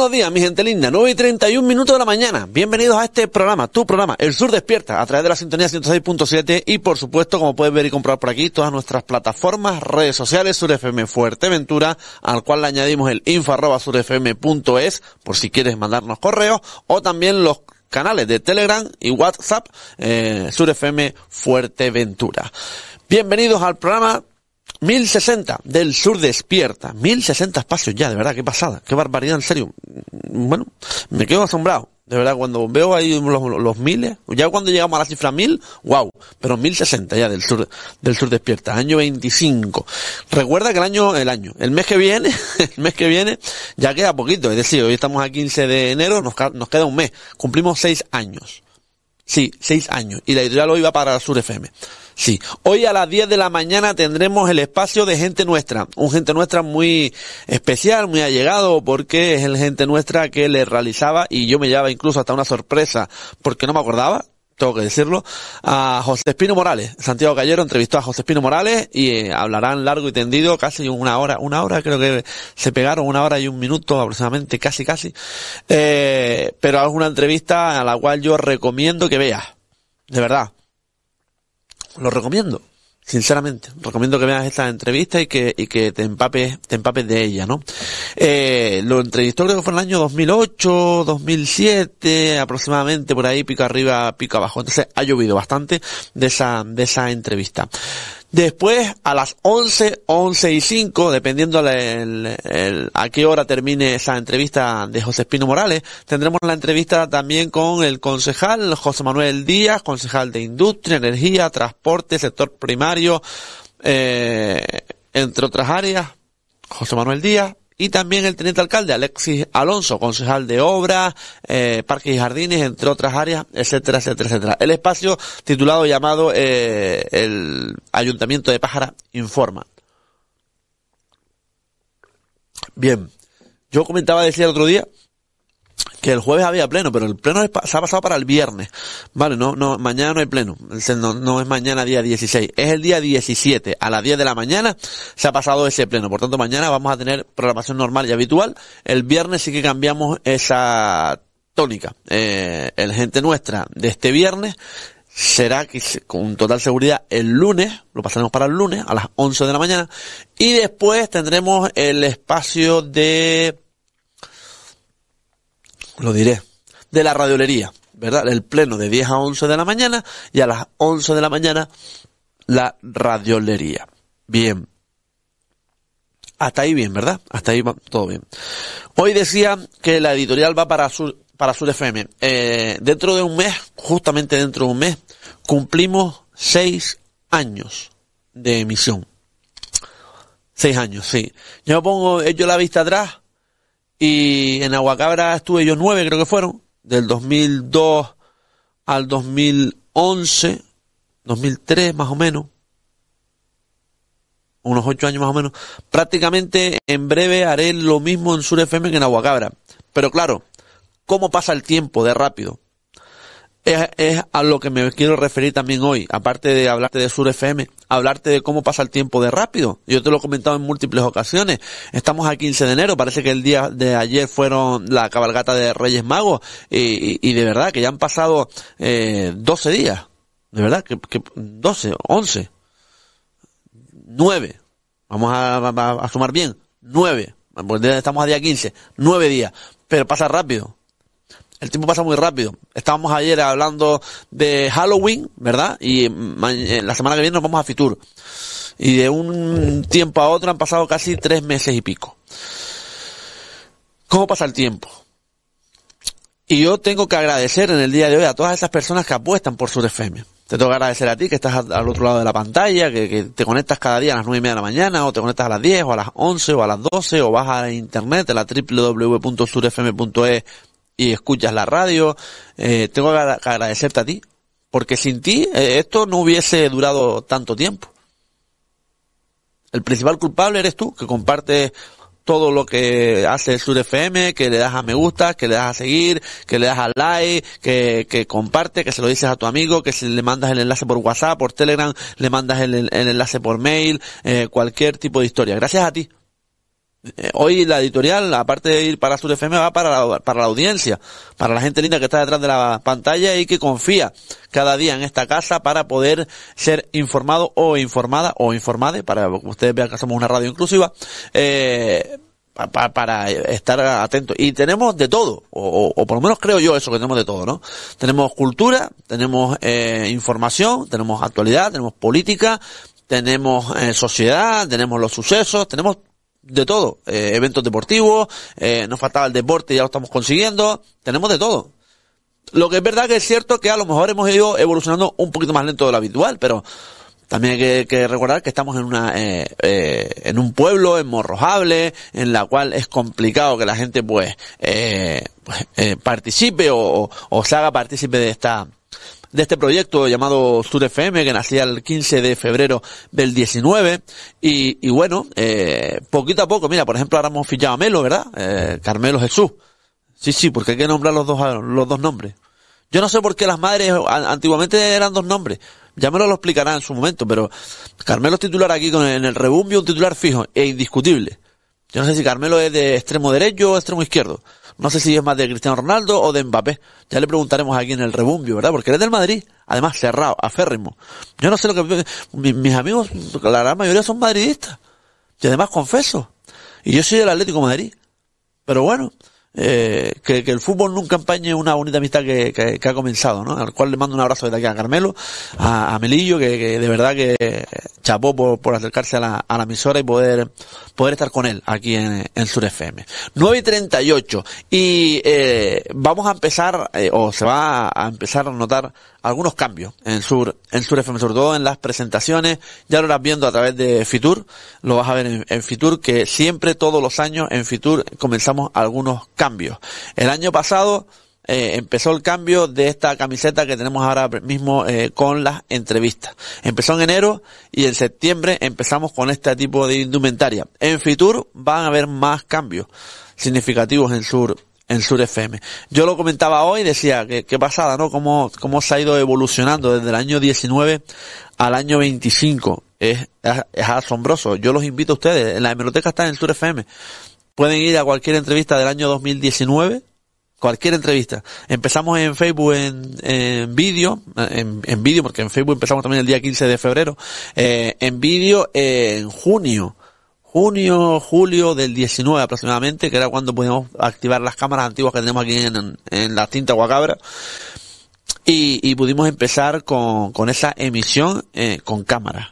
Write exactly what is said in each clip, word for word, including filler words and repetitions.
buenos días, mi gente linda. nueve y treinta y un minutos de la mañana. Bienvenidos a este programa, tu programa, El Sur Despierta, a través de la sintonía ciento seis punto siete y, por supuesto, como puedes ver y comprobar por aquí, todas nuestras plataformas, redes sociales, Sur F M Fuerteventura, al cual le añadimos el info arroba surfm punto es, por si quieres mandarnos correos, o también los canales de Telegram y WhatsApp, eh, Sur F M Fuerteventura. Bienvenidos al programa mil sesenta del Sur Despierta. mil sesenta espacios ya, de verdad, qué pasada, qué barbaridad, en serio. Bueno, me quedo asombrado, de verdad, cuando veo ahí los, los miles, ya cuando llegamos a la cifra mil, wow, pero mil sesenta ya del Sur, del Sur Despierta, año veinticinco. Recuerda que el año, el año, el mes que viene, el mes que viene, ya queda poquito, es decir, hoy estamos a quince de enero, nos, nos queda un mes, cumplimos seis años. Sí, seis años, y la editorial hoy va para Sur F M. Sí, hoy a las diez de la mañana tendremos el espacio de Gente Nuestra, un Gente Nuestra muy especial, muy allegado, porque es el Gente Nuestra que le realizaba, y yo me llevaba incluso hasta una sorpresa, porque no me acordaba, tengo que decirlo, a José Espino Morales. Santiago Callero entrevistó a José Espino Morales y eh, hablarán largo y tendido, casi una hora, una hora creo que se pegaron, una hora y un minuto aproximadamente, casi casi, eh, pero es una entrevista a la cual yo recomiendo que veas, de verdad. Lo recomiendo, sinceramente. Recomiendo que veas esta entrevista y que, y que te empapes, te empapes de ella, ¿no? Eh, lo entrevistó creo que fue en el año dos mil ocho, dos mil siete, aproximadamente por ahí, pico arriba, pico abajo. Entonces ha llovido bastante de esa, de esa entrevista. Después, a las once, once y cinco, dependiendo el, el, el, a qué hora termine esa entrevista de José Espino Morales, tendremos la entrevista también con el concejal José Manuel Díaz, concejal de Industria, Energía, Transporte, Sector Primario, eh, entre otras áreas, José Manuel Díaz. Y también el teniente alcalde Alexis Alonso, concejal de Obras, eh, Parques y Jardines, entre otras áreas, etcétera, etcétera, etcétera. El espacio titulado llamado eh, el Ayuntamiento de Pájara Informa. Bien, yo comentaba, decía el otro día, que el jueves había pleno, pero el pleno se ha pasado para el viernes. Vale, no, no, mañana no hay pleno. No, no es mañana día dieciséis, es el día diecisiete. A las diez de la mañana se ha pasado ese pleno. Por tanto, mañana vamos a tener programación normal y habitual. El viernes sí que cambiamos esa tónica. Eh, el Gente Nuestra de este viernes será, con total seguridad, el lunes, lo pasaremos para el lunes a las once de la mañana. Y después tendremos el espacio de... lo diré, de la radiolería, ¿verdad? El pleno de diez a once de la mañana y a las once de la mañana la radiolería. Bien. Hasta ahí bien, ¿verdad? Hasta ahí va todo bien. Hoy decía que la editorial va para Sur, para Sur F M. Eh, dentro de un mes, justamente dentro de un mes, cumplimos seis años de emisión. Seis años, sí. Yo me pongo, echo la vista atrás. Y en Aguacabra estuve yo nueve, creo que fueron, del dos mil dos al dos mil once, dos mil tres más o menos, unos ocho años más o menos. Prácticamente en breve haré lo mismo en Sur F M que en Aguacabra. Pero claro, ¿cómo pasa el tiempo de rápido? Es, es a lo que me quiero referir también hoy, aparte de hablarte de Sur F M, hablarte de cómo pasa el tiempo de rápido. Yo te lo he comentado en múltiples ocasiones. Estamos a quince de enero, parece que el día de ayer fueron la cabalgata de Reyes Magos, y, y, y de verdad que ya han pasado eh, doce días, de verdad, que, que doce, once, nueve, vamos a, a, a sumar bien, nueve, porque estamos a día quince, nueve días, pero pasa rápido. El tiempo pasa muy rápido. Estábamos ayer hablando de Halloween, ¿verdad? Y la semana que viene nos vamos a Fitur. Y de un tiempo a otro han pasado casi tres meses y pico. ¿Cómo pasa el tiempo? Y yo tengo que agradecer en el día de hoy a todas esas personas que apuestan por Sur F M. Te tengo que agradecer a ti que estás al otro lado de la pantalla, que, que te conectas cada día a las nueve y media de la mañana, o te conectas a las diez, o a las once, o a las doce, o vas a internet, a la doble u doble u doble u punto sur f m punto e y escuchas la radio. Eh, tengo que agradecerte a ti, porque sin ti eh, esto no hubiese durado tanto tiempo. El principal culpable eres tú, que compartes todo lo que hace el Sur F M, que le das a me gusta, que le das a seguir, que le das a like, que, que comparte, que se lo dices a tu amigo, que se le mandas el enlace por WhatsApp, por Telegram, le mandas el, el enlace por mail, eh, cualquier tipo de historia. Gracias a ti. eh, hoy la editorial, aparte de ir para Sur F M, va para la, para la audiencia, para la gente linda que está detrás de la pantalla y que confía cada día en esta casa para poder ser informado o informada o informade, para que ustedes vean que somos una radio inclusiva, eh, para, para estar atentos. Y tenemos de todo, o, o por lo menos creo yo eso, que tenemos de todo, ¿no? Tenemos cultura, tenemos eh, información, tenemos actualidad, tenemos política, tenemos eh, sociedad, tenemos los sucesos, tenemos de todo, eh, eventos deportivos, eh, nos faltaba el deporte y ya lo estamos consiguiendo, tenemos de todo. Lo que es verdad que es cierto que a lo mejor hemos ido evolucionando un poquito más lento de lo habitual, pero también hay que, que recordar que estamos en una eh, eh, en un pueblo enmorrojable, en la cual es complicado que la gente pues, eh, pues eh, participe o, o, o se haga partícipe de esta de este proyecto llamado Sur F M, que nacía el quince de febrero del diecinueve, y, y bueno, eh, poquito a poco, mira, por ejemplo, ahora hemos fichado a Melo, ¿verdad? Eh, Carmelo Jesús. Sí, sí, porque hay que nombrar los dos, los dos nombres. Yo no sé por qué las madres antiguamente eran dos nombres. Ya me lo explicará en su momento, pero Carmelo es titular aquí con el, en el Rebumbio, un titular fijo e indiscutible. Yo no sé si Carmelo es de extremo derecho o extremo izquierdo. No sé si es más de Cristiano Ronaldo o de Mbappé. Ya le preguntaremos aquí en el Rebumbio, ¿verdad? Porque él es del Madrid. Además, cerrado, aférrimo. Yo no sé lo que... Mis, mis amigos, la gran mayoría son madridistas. Y además confeso. Y yo soy del Atlético de Madrid. Pero bueno... Eh, que, que el fútbol nunca empañe una bonita amistad que, que, que ha comenzado, ¿no? Al cual le mando un abrazo desde aquí a Carmelo, a, a Melillo, que, que de verdad que chapó por, por acercarse a la, a la emisora y poder, poder estar con él aquí en, en Sur F M. nueve y treinta y ocho. Y, eh, vamos a empezar, eh, o se va a empezar a notar algunos cambios en Sur, en Sur F M, sobre todo en las presentaciones. Ya lo irás viendo a través de Fitur, lo vas a ver en, en Fitur, que siempre, todos los años, en Fitur comenzamos algunos cambios. El año pasado, eh, empezó el cambio de esta camiseta que tenemos ahora mismo, eh, con las entrevistas. Empezó en enero y en septiembre empezamos con este tipo de indumentaria. En Fitur van a haber más cambios significativos en Sur en Sur F M. Yo lo comentaba hoy, decía que qué pasada, ¿no? Cómo, cómo se ha ido evolucionando desde el año diecinueve al año veinticinco. Es, es, es asombroso. Yo los invito a ustedes. En la hemeroteca está en Sur F M. Pueden ir a cualquier entrevista del año dos mil diecinueve. Cualquier entrevista. Empezamos en Facebook en, en vídeo, en, en vídeo, porque en Facebook empezamos también el día quince de febrero. Eh, en vídeo eh, en junio. Junio, julio del diecinueve aproximadamente, que era cuando pudimos activar las cámaras antiguas que tenemos aquí en, en la Tinta Guacabra, y, y pudimos empezar con, con esa emisión eh, con cámara.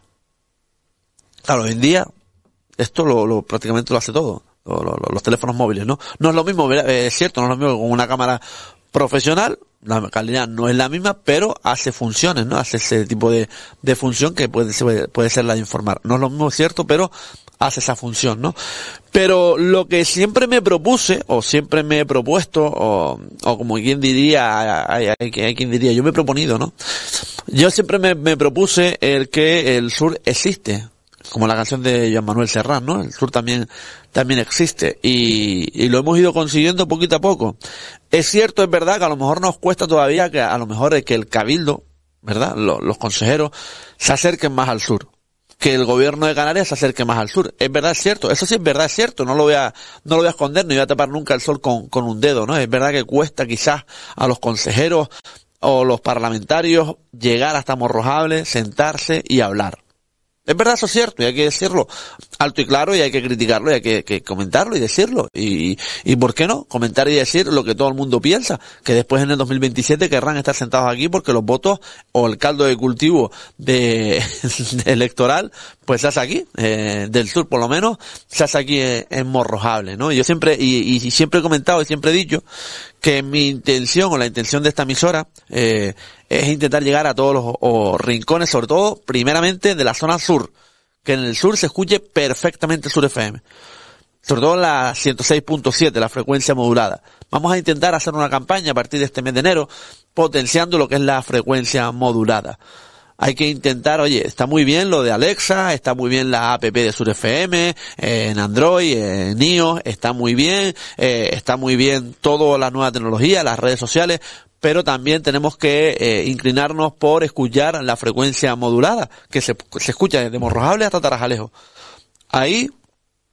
Claro, hoy en día esto lo, lo prácticamente lo hace todo, lo, lo, los teléfonos móviles, ¿no? No es lo mismo, es cierto, no es lo mismo con una cámara profesional, la calidad no es la misma, pero hace funciones, ¿no? Hace ese tipo de, de función que puede ser, puede ser la de informar. No es lo mismo, cierto, pero hace esa función, ¿no? Pero lo que siempre me propuse, o siempre me he propuesto, o, o como quien diría, hay, hay, hay quien diría, yo me he proponido, ¿no? Yo siempre me, me propuse el que el sur existe, como la canción de Joan Manuel Serrat, ¿no? El sur también, también existe, y, y lo hemos ido consiguiendo poquito a poco. Es cierto, es verdad que a lo mejor nos cuesta todavía que a lo mejor es que el cabildo, ¿verdad? Los, los consejeros se acerquen más al sur, que el gobierno de Canarias se acerque más al sur. Es verdad, es cierto, eso sí es verdad, es cierto, no lo voy a, no lo voy a esconder, ni voy a tapar nunca el sol con, con un dedo, ¿no? Es verdad que cuesta quizás a los consejeros o los parlamentarios llegar hasta Morrojable, sentarse y hablar. Es verdad, eso es cierto, y hay que decirlo alto y claro, y hay que criticarlo, y hay que, que comentarlo y decirlo. Y, y ¿por qué no? Comentar y decir lo que todo el mundo piensa, que después en el dos mil veintisiete querrán estar sentados aquí porque los votos o el caldo de cultivo de, de electoral, pues se hace aquí, eh, del sur por lo menos, se hace aquí en, en Morrojable, ¿no? Yo siempre, y, y siempre he comentado y siempre he dicho que mi intención o la intención de esta emisora, eh, es intentar llegar a todos los o, rincones, sobre todo, primeramente, de la zona sur. Que en el sur se escuche perfectamente Sur F M. Sobre todo en la ciento seis punto siete, la frecuencia modulada. Vamos a intentar hacer una campaña a partir de este mes de enero, potenciando lo que es la frecuencia modulada. Hay que intentar, oye, está muy bien lo de Alexa, está muy bien la app de Sur F M, eh, en Android, en iOS, está muy bien, eh, está muy bien toda la nueva tecnología, las redes sociales, pero también tenemos que eh, inclinarnos por escuchar la frecuencia modulada, que se, se escucha desde Morrojable hasta Tarajalejo. Ahí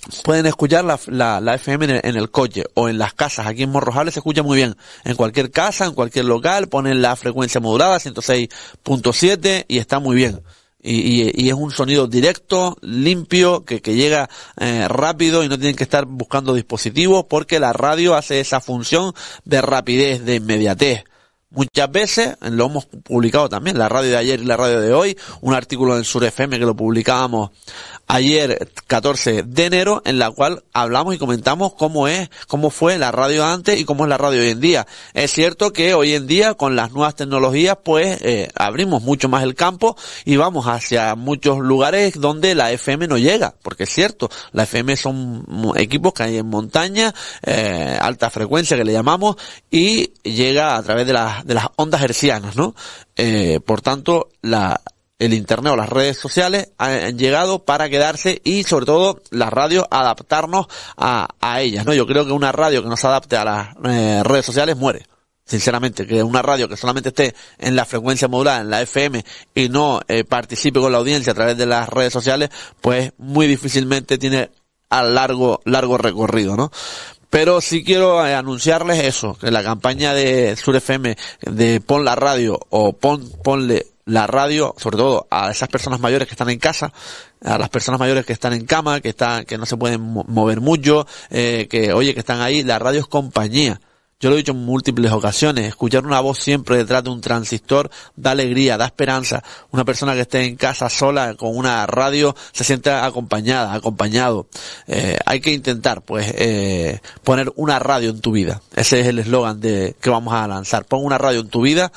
pueden escuchar la, la, la F M en el, en el coche o en las casas. Aquí en Morrojable se escucha muy bien. En cualquier casa, en cualquier local, ponen la frecuencia modulada, ciento seis punto siete, y está muy bien. Y, y, y es un sonido directo, limpio, que, que llega eh, rápido y no tienen que estar buscando dispositivos, porque la radio hace esa función de rapidez, de inmediatez. Muchas veces, lo hemos publicado también, la radio de ayer y la radio de hoy, un artículo en Sur F M que lo publicábamos ayer, catorce de enero, en la cual hablamos y comentamos cómo es, cómo fue la radio antes y cómo es la radio hoy en día. Es cierto que hoy en día, con las nuevas tecnologías, pues, eh, abrimos mucho más el campo y vamos hacia muchos lugares donde la F M no llega, porque es cierto, la F M son equipos que hay en montaña, eh, alta frecuencia que le llamamos, y llega a través de las, de las ondas hercianas, ¿no? Eh, por tanto, la, el internet o las redes sociales han llegado para quedarse, y sobre todo las radios adaptarnos a, a ellas, ¿no? Yo creo que una radio que no se adapte a las eh, redes sociales muere. Sinceramente, que una radio que solamente esté en la frecuencia modulada, en la F M, y no eh, participe con la audiencia a través de las redes sociales, pues muy difícilmente tiene a largo, largo recorrido, ¿no? Pero sí quiero eh, anunciarles eso, que la campaña de Sur F M de pon la radio o pon, ponle la radio, sobre todo a esas personas mayores que están en casa, a las personas mayores que están en cama, que están, que no se pueden mover mucho, eh, que oye, que están ahí, la radio es compañía. Yo lo he dicho en múltiples ocasiones, escuchar una voz siempre detrás de un transistor da alegría, da esperanza. Una persona que esté en casa sola con una radio se siente acompañada, acompañado. Eh, hay que intentar, pues, eh, poner una radio en tu vida. Ese es el eslogan de que vamos a lanzar. Pon una radio en tu vida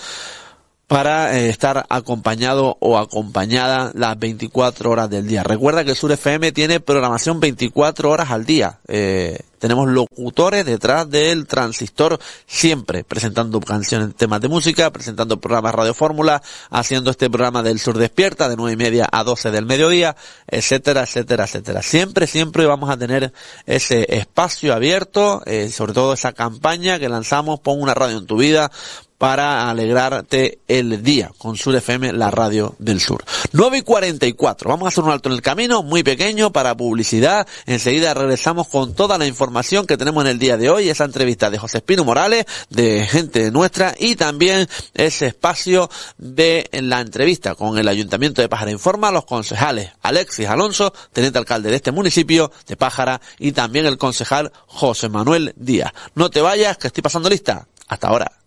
para eh, estar acompañado o acompañada las veinticuatro horas del día. Recuerda que Sur F M tiene programación veinticuatro horas al día. Eh, tenemos locutores detrás del transistor siempre, presentando canciones, temas de música, presentando programas Radio Fórmula, haciendo este programa del Sur Despierta de nueve y media a doce del mediodía, etcétera, etcétera, etcétera. Siempre, siempre vamos a tener ese espacio abierto, eh, sobre todo esa campaña que lanzamos, Pon una radio en tu vida, para alegrarte el día con Sur F M, la radio del sur. nueve y cuarenta y cuatro. Vamos a hacer un alto en el camino, muy pequeño, para publicidad. Enseguida regresamos con toda la información que tenemos en el día de hoy, esa entrevista de José Espino Morales, de Gente Nuestra, y también ese espacio de la entrevista con el Ayuntamiento de Pájara Informa, los concejales Alexis Alonso, teniente alcalde de este municipio de Pájara, y también el concejal José Manuel Díaz. No te vayas, que estoy pasando lista. Hasta ahora.